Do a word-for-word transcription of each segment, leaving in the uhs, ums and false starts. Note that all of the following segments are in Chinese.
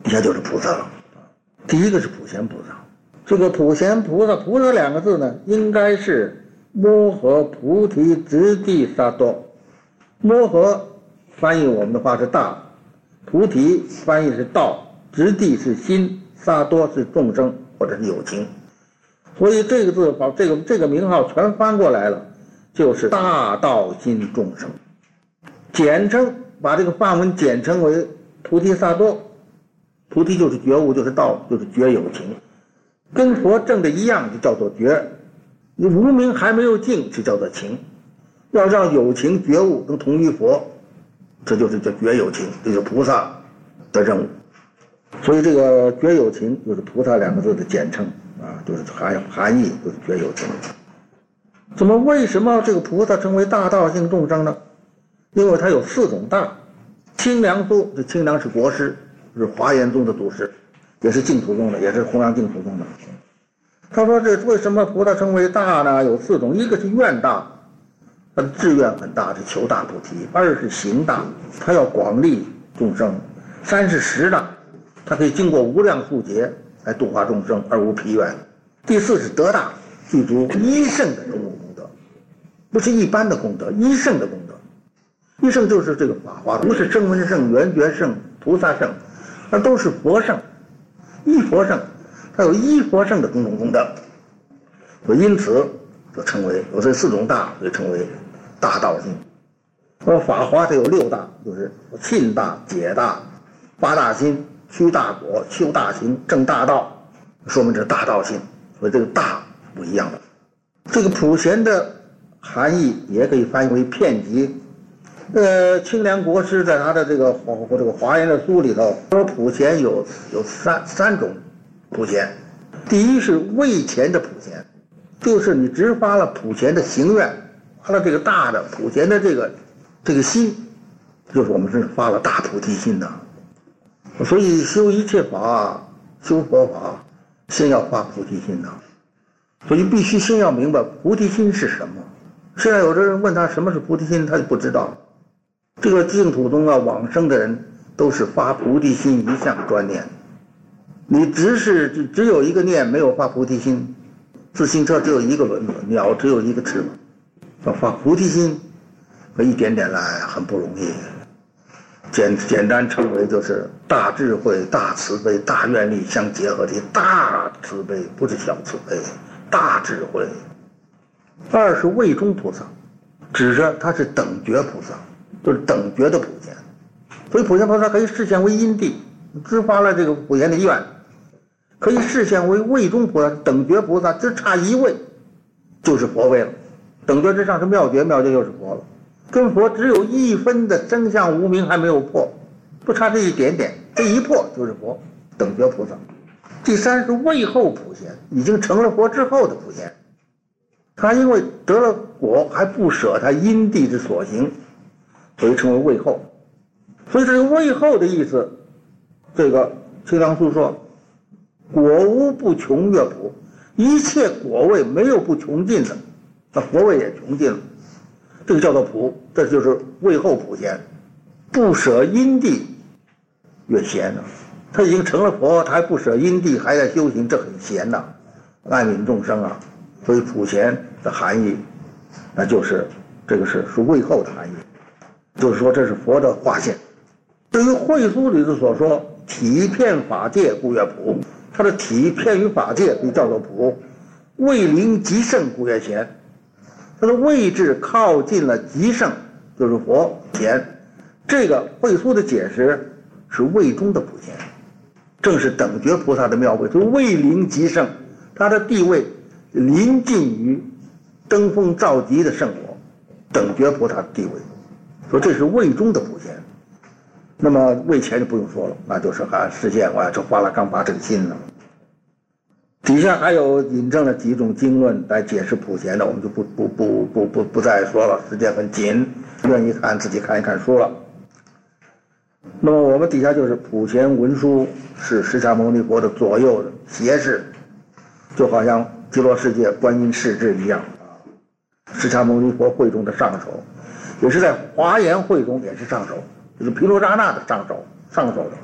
底下就是菩萨了。第一个是普贤菩萨，这个普贤菩萨，菩萨两个字呢，应该是摩诃菩提直地萨埵。摩诃翻译我们的话是大，菩提翻译是道，直地是心，萨埵是众生或者是有情。所以这个字把这个这个名号全翻过来了，就是大道心众生。简称把这个梵文简称为菩提萨埵。菩提就是觉悟，就是道，就是觉有情，跟佛证的一样，就叫做觉。你无明还没有尽，就叫做情。要让有情觉悟能同于佛，这就是叫觉有情，这就是菩萨的任务。所以这个觉有情就是菩萨两个字的简称啊，就是含含义就是觉有情。怎么为什么这个菩萨称为大道性众生呢？因为它有四种大。清凉苏，这清凉是国师，是华严宗的祖师，也是净土宗的，也是弘扬净土宗的。他说这为什么菩萨称为大呢？有四种，一个是愿大，他的志愿很大，是求大菩提；二是行大，他要广利众生；三是识大，他可以经过无量数劫来度化众生而无疲怨；第四是德大，具足一圣的种种功德，不是一般的功德，一圣的功德。一圣就是这个法华，不是声闻圣、缘觉圣、菩萨圣，而都是佛圣，一佛圣，它有一佛圣的种种功德，所以因此就称为有这四种大，就称为大道性。而法华它有六大，就是信大、解大、发大心、须大果、修大行、正大道，说明这是大道性。所以这个大不一样的。这个普贤的含义也可以翻译为遍及。呃，清凉国师在他的这个华这个华严的书里头说，普贤有有三三种普贤。第一是为前的普贤，就是你直发了普贤的行愿，发了这个大的普贤的这个这个心，就是我们是发了大菩提心的。所以修一切法，修佛法，先要发菩提心的。所以必须先要明白菩提心是什么。现在有的人问他什么是菩提心，他就不知道。这个净土宗啊，往生的人都是发菩提心一向专念。你只是只有一个念，没有发菩提心，自行车只有一个轮子，鸟只有一个翅膀，要发菩提心，和一点点来很不容易。简简单称为就是大智慧、大慈悲、大愿力相结合的大慈悲，不是小慈悲，大智慧。二是位中菩萨，指着他是等觉菩萨，就是等觉的普贤。所以普贤菩萨可以示现为因地，只发了这个普贤的愿，可以示现为位中菩萨，等觉菩萨，只差一位就是佛位了。等觉之上是妙觉，妙觉就是佛了，跟佛只有一分的真相无明还没有破，不差这一点点，这一破就是佛，等觉菩萨。第三是位后普贤，已经成了佛之后的普贤。他因为得了果还不舍他因地之所行，所以称为位后。所以这个位后的意思，这个清凉苏说，果无不穷乐普，一切果位没有不穷尽的，那佛位也穷尽了，这个叫做普，这就是位后普贤。不舍因地越贤了，他已经成了佛，他还不舍因地，还在修行，这很贤呐，爱悯众生啊。所以普贤的含义，那就是这个是是位后的含义，就是说这是佛的化现。对于慧疏里头所说体遍法界故曰普，它的体遍于法界就叫做普，位临极圣故曰贤，它的位置靠近了极圣，就是佛贤。这个慧疏的解释是位中的普贤，正是等觉菩萨的妙位，就是位临极圣，他的地位临近于登峰造极的圣果，等觉菩萨的地位，说这是位中的普贤。那么位前就不用说了，那就是还实现我这发了刚拔这个心了。底下还有引证了几种经论来解释普贤的，我们就不不不不不不再说了，时间很紧，愿意看自己看一看书了。那么我们底下就是普贤文殊是释迦牟尼佛的左右的胁侍，就好像极乐世界观音世智一样啊，释迦牟尼佛会中的上首，也是在华严会中也是上首，就是毗卢遮那的上首，上首的啊。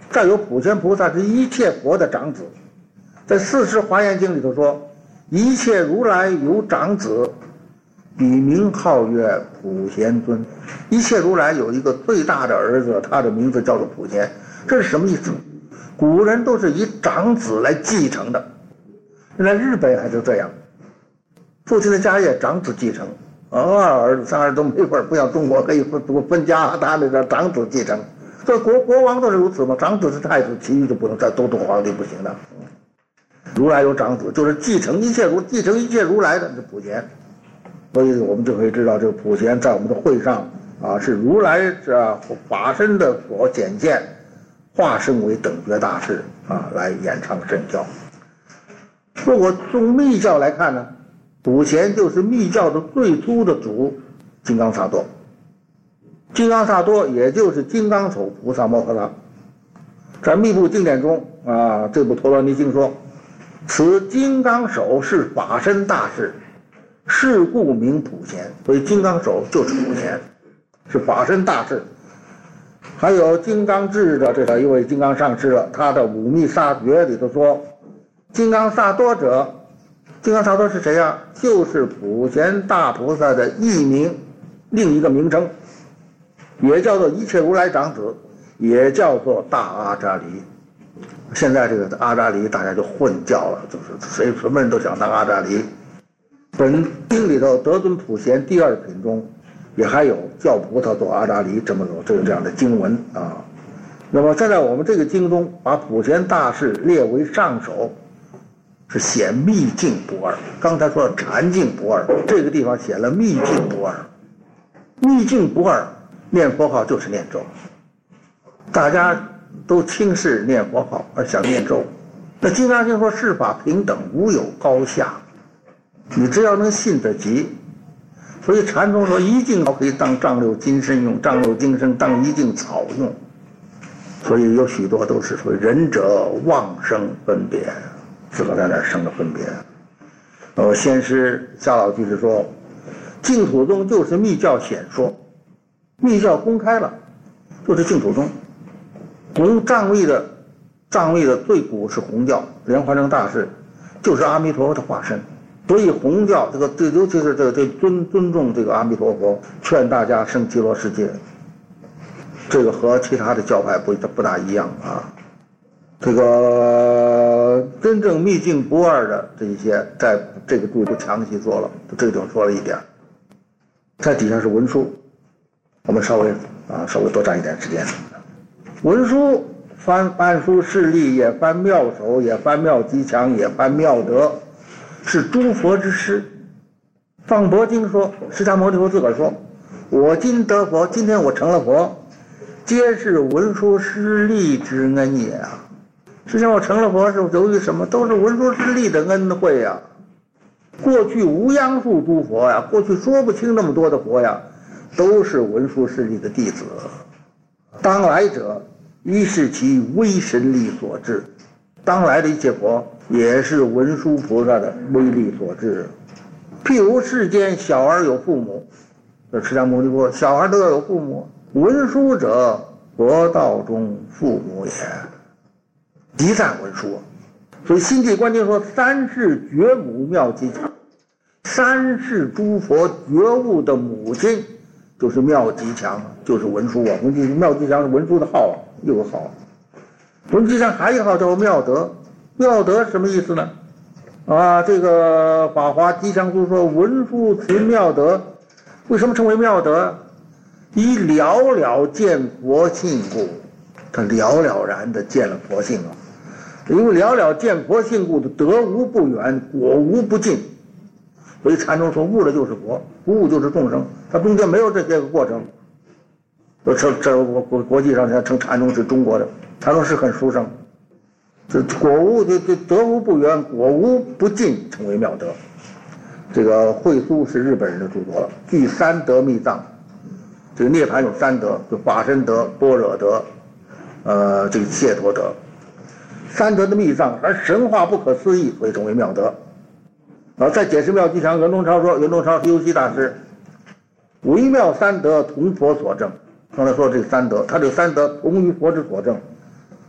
再有普贤菩萨是一切佛的长子，在《四时华严经》里头说，一切如来有长子，笔名号曰普贤尊。一切如来有一个最大的儿子，他的名字叫做普贤。这是什么意思？古人都是以长子来继承的，在日本还是这样，父亲的家业长子继承，二儿子三儿子都没法，不像中国可以分分家，他那个长子继承。这国国王都是如此嘛，长子是太子，其余就不能再都做皇帝不行的。如来有长子，就是继承一切如继承一切如来的是普贤。所以我们就可以知道，这个普贤在我们的会上啊，是如来啊法身的所显现，化身为等觉大士啊来演唱圣教。如果从密教来看呢，普贤就是密教的最初的主金刚萨埵。金刚萨埵也就是金刚手菩萨摩诃萨。在密部经典中啊，这部陀罗尼经说，此金刚手是法身大士，是故名普贤。所以金刚手就是普贤，是法身大士。还有金刚智的这个一位金刚上师了，他的五密萨诀里头说，金刚萨埵者，金刚萨埵是谁呀、啊？就是普贤大菩萨的艺名，另一个名称，也叫做一切如来长子，也叫做大阿扎离。现在这个阿扎离大家就混教了，就是谁什么人都想当阿扎离。本经里头德尊普贤第二品中也还有教菩萨做阿扎离这么这个这样的经文啊。那么现在我们这个经中把普贤大士列为上首，是显密境不二。刚才说禅境不二，这个地方写了密境不二。密境不二，念佛号就是念咒，大家都轻视念佛号而想念咒。那金刚经说世法平等，无有高下，你只要能信得及。所以禅宗说一境可以当丈六金身用，丈六金身当一境草用。所以有许多都是说仁者妄生分别，自个在那儿生的分别。呃，先师夏老居士说，净土宗就是密教显说，密教公开了，就是净土宗。弘藏密的藏密的最古是弘教，莲花生大士就是阿弥陀佛的化身。所以弘教这个这尤其是这个这尊尊重这个阿弥陀佛，劝大家生极乐世界，这个和其他的教派不不大一样啊。这个真正密境不二的这一些，在这个注就详细说了，这个就说了一点。在底下是文书，我们稍微啊稍微多占一点时间。文书翻翻书事例，也翻妙手，也翻妙吉祥，也翻妙德，是诸佛之师。放佛经说，释迦牟尼佛自个儿说，我今得佛，今天我成了佛，皆是文殊师利之恩也啊。实际上我成了佛是由于什么？都是文殊师利的恩惠呀。过去无央数诸佛呀，过去说不清那么多的佛呀，都是文殊师利的弟子。当来者，一是其威神力所致，当来的一切佛也是文殊菩萨的威力所致。譬如世间小儿有父母，这释迦牟尼佛小孩都要有父母，文殊者佛道中父母也，极赞文殊。所以心地观经说，三世觉母妙吉祥，三世诸佛觉悟的母亲就是妙吉祥，就是文殊啊。文殊妙吉祥是文殊的号啊，又有号。文吉祥还有一号叫妙德，妙德什么意思呢？啊，这个《法华吉祥书》说文殊持妙德，为什么称为妙德？以了了见佛性故，他了了然的见了佛性啊。因为了了见佛性故的德无不远，果无不尽，所以禅宗说悟了就是佛，不悟就是众生，它中间没有这些个过程。这这国国际上现在称禅宗是中国的，禅宗是很殊胜。这果无这这德无不远，果无不尽，称为妙德。这个慧苏是日本人的著作了，据三德密藏，这个涅槃有三德，就法身德、般若德，呃，这个解脱德。三德的密藏，而神话不可思议，所以称为妙德。啊，再解释妙吉祥，袁宗超说，袁宗超是优西大师，微妙三德同佛所证。刚才说这个三德，他这个三德同于佛之所证，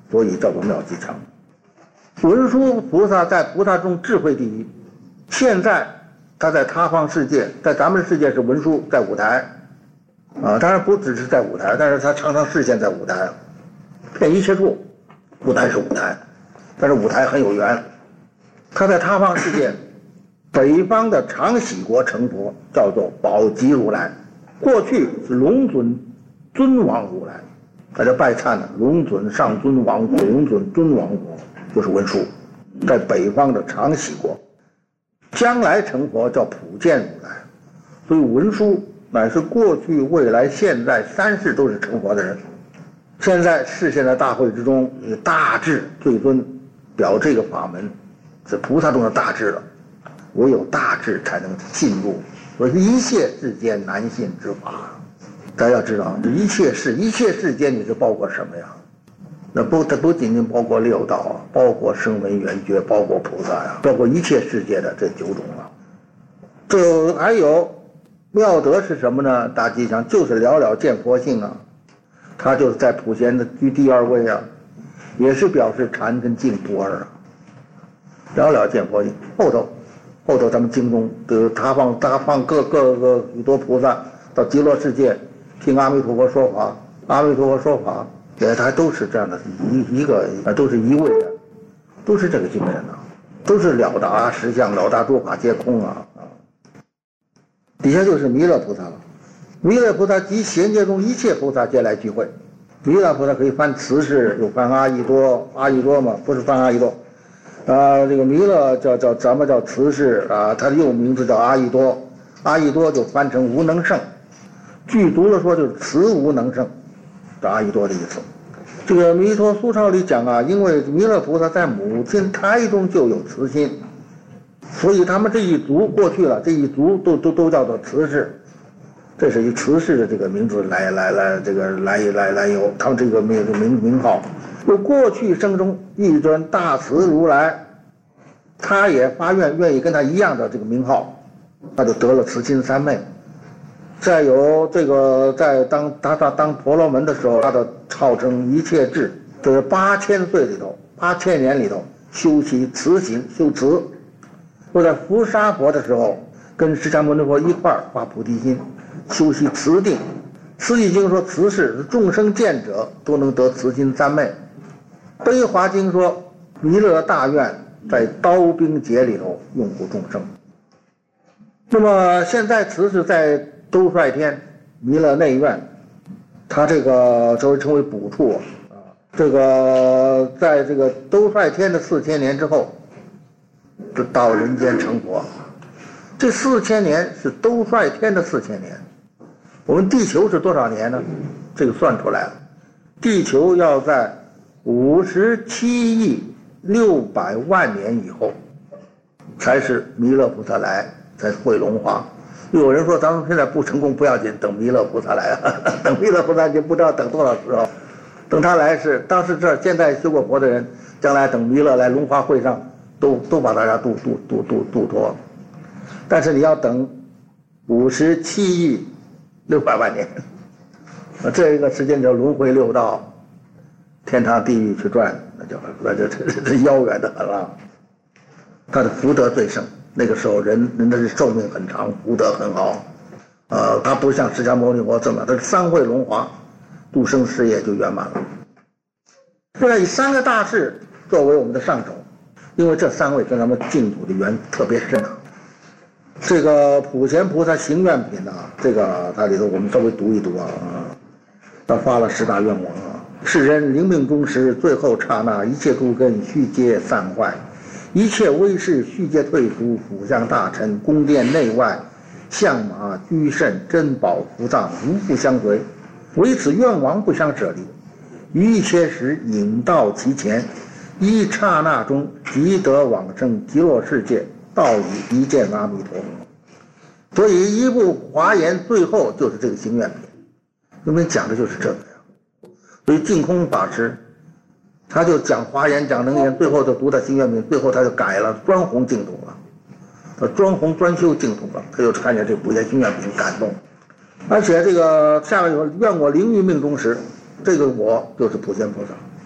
所以叫做妙极强。文殊菩萨在菩萨中智慧第一，现在他在他方世界，在咱们世界是文殊在舞台啊，当然不只是在舞台，但是他常常示现在舞台，遍一切处，舞台是舞台，但是舞台很有缘。他在他方世界，北方的长喜国成佛，叫做宝积如来，过去是龙尊尊王如来，大家拜忏呢，龙尊、上尊王、龙尊、尊王国就是文殊，在北方的长喜国，将来成佛叫普见如来，所以文殊乃是过去、未来、现在三世都是成佛的人。现在示现在大会之中，以大智最尊，表这个法门是菩萨中的大智了，唯有大智才能进入，所以一切世间难信之法。大家要知道，这一切世一切世间你是包括什么呀？那不它不仅仅包括六道啊，包括声闻缘觉，包括菩萨呀、啊，包括一切世界的这九种啊。这还有妙德是什么呢？大吉祥就是了了见佛性啊，他就是在普贤的居第二位啊，也是表示禅跟净不二啊。了了见佛性，后头后头咱们经中的他放他放各各个许多菩萨到极乐世界听阿弥陀佛说法，阿弥陀佛说法，也他都是这样的一一个都是一位的，都是这个精神啊，都是了达实相，了达诸法皆空啊啊！底下就是弥勒菩萨了，弥勒菩萨及贤界中一切菩萨皆来聚会。弥勒菩萨可以翻慈氏，有翻阿逸多，阿逸多嘛，不是翻阿逸多，啊，这个弥勒叫叫咱们叫慈氏啊，他的又名字叫阿逸多，阿逸多就翻成无能胜，剧读了说就是慈无能胜，这阿逸多的意思。这个《弥陀苏钞》里讲啊，因为弥勒菩萨在母亲胎中就有慈心，所以他们这一族过去了，这一族都都都叫做慈氏，这是以慈氏的这个名字来来来这个来来来由，他们这个名名名号。就过去生中一尊大慈如来，他也发愿愿意跟他一样的这个名号，他就得了慈心三昧。再有这个在当他他当婆罗门的时候，他的号称一切智，就是八千岁里头，八千年里头修习慈行，修慈。就在伏沙佛的时候，跟释迦牟尼佛一块儿发菩提心，修习慈定。慈济经说慈是众生见者都能得慈心三昧。悲华经说弥勒大愿在刀兵劫里头拥护众生。那么现在慈是在兜率天弥勒内院，他这个就称为补处啊。这个在这个兜率天的四千年之后，就到人间成佛。这四千年是兜率天的四千年。我们地球是多少年呢？这个算出来了，地球要在五十七亿六百万年以后，才是弥勒菩萨来，才会龙华。有人说咱们现在不成功不要紧，等弥勒菩萨来啊，等弥勒菩萨就不知道等多少时候，等他来是当时这现在修过佛的人，将来等弥勒来龙华会上，都都把大家度度度度度脱。但是你要等五十七亿六百万年，这个时间叫轮回六道，天堂地狱去转，那就那就这这遥远的很了。他的福德最盛。那个时候人人的寿命很长，福德很好，呃，他不像释迦牟尼佛这么，他三会龙华，度生事业就圆满了。现在以三个大事作为我们的上首，因为这三位跟咱们净土的缘特别深啊。这个普贤菩萨行愿品啊，这个它里头我们稍微读一读啊，他发了十大愿望啊。世人临命终时，最后刹那，一切诸根须皆散坏。一切威势须皆退出，辅相大臣宫殿内外，相马居甚珍宝福藏无不相随，唯此愿王不相舍离。于一切时引到其前，一刹那中即得往生极乐世界，道以一见阿弥陀佛。所以一部华严最后就是这个行愿品，我们讲的就是这个呀。所以净空法师他就讲华严讲能言，最后就读到行愿品，最后他就改了，专弘净土了，他专弘专修净土了，他就看见这普贤行愿品感动。而且这个下面有愿我灵于命中时，这个我就是普贤菩萨。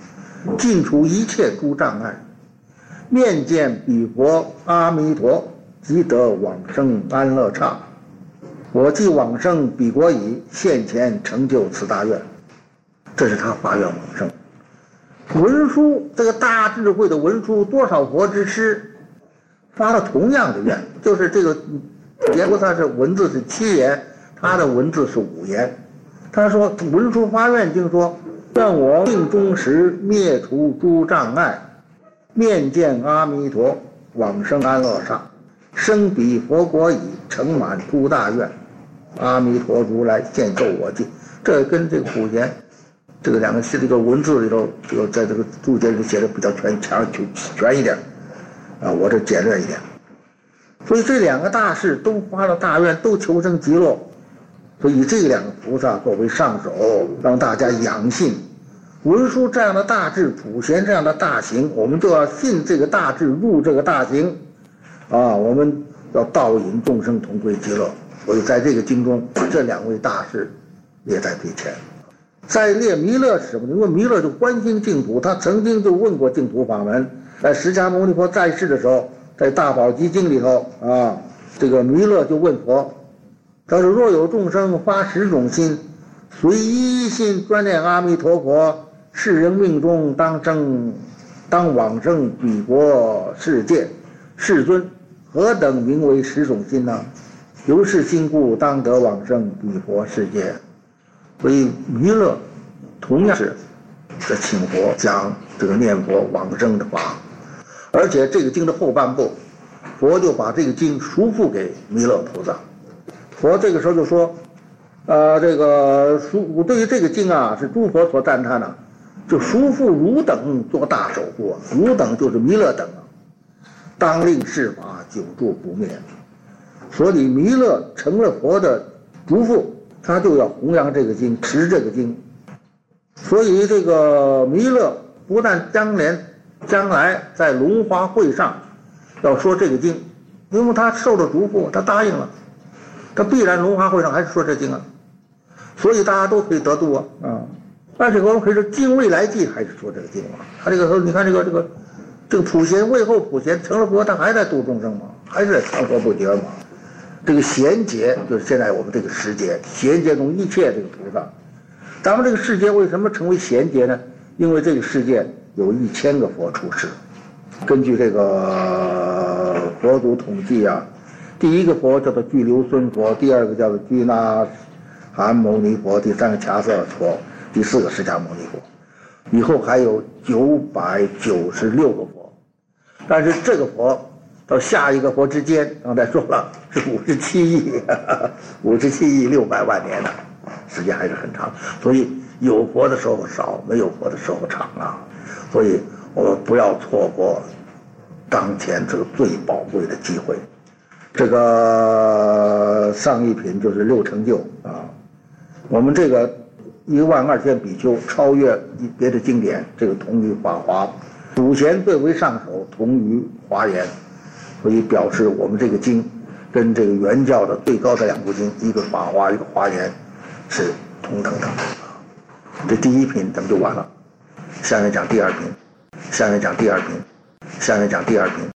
尽除一切诸障碍，面见彼佛阿弥陀，即得往生安乐刹。我既往生彼国矣，现前成就此大愿。这是他发愿往生。文殊这个大智慧的文殊，多少佛之师发了同样的愿，就是这个结果他是文字是七言，他的文字是五言。他说文殊发愿经说，愿我命终时灭除诸障碍，面见阿弥陀，往生安乐刹，生彼佛国已，成满诸大愿，阿弥陀如来现受我记。这跟这个普贤这个两个这个文字里头，这个在这个注解里写的比较全强全全一点啊，我这简略一点。所以这两个大士都发了大愿，都求生极乐，所以这两个菩萨作为上首，让大家仰信。文殊这样的大智，普贤这样的大行，我们就要信这个大智，入这个大行啊，我们要导引众生同归极乐。所以在这个经中，把这两位大士列在最前。在列弥勒是什么？因为弥勒就关心净土，他曾经就问过净土法门。在释迦牟尼佛在世的时候，在大宝积经里头啊，这个弥勒就问佛，他说：若有众生发十种心，随一心专念阿弥陀佛，是人命中当生，当往生彼国世界。世尊，何等名为十种心呢？由是心故，当得往生彼佛世界。所以弥勒同样是在请佛讲这个念佛往生的法，而且这个经的后半部，佛就把这个经赎付给弥勒菩萨。佛这个时候就说，呃，这个赎对于这个经啊，是诸佛所赞叹的，就赎付汝等做大守护，汝等就是弥勒等，当令世法久住不灭。所以弥勒成了佛的嘱咐，他就要弘扬这个经，持这个经。所以这个弥勒不但将连将来在龙华会上要说这个经，因为他受了嘱咐，他答应了，他必然龙华会上还是说这经啊，所以大家都可以得度啊啊！而且我们可以说经未来际还是说这个经嘛。他这个时候你看这个这个这个普贤位后普贤成了佛，他还在度众生嘛，还是在长说不绝嘛。这个贤劫就是现在我们这个时节，贤劫中一切这个菩萨。咱们这个世界为什么成为贤劫呢？因为这个世界有一千个佛出世。根据这个佛祖统计啊，第一个佛叫做巨留孙佛，第二个叫做居那含牟尼佛，第三个迦瑟佛，第四个释迦牟尼佛，以后还有九百九十六个佛。但是这个佛到下一个佛之间，刚才说了是五十七亿，五十七亿六百万年呢，时间还是很长。所以有佛的时候少，没有佛的时候长啊。所以我们不要错过当前这个最宝贵的机会。这个上一品就是六成就啊，我们这个一万二千比丘超越别的经典，这个同于法华，普贤最为上首，同于华严。所以表示我们这个经跟这个原教的最高的两部经，一个法华一个华严是同等的。这第一品咱们就完了，下面讲第二品，下面讲第二品，下面讲第二品。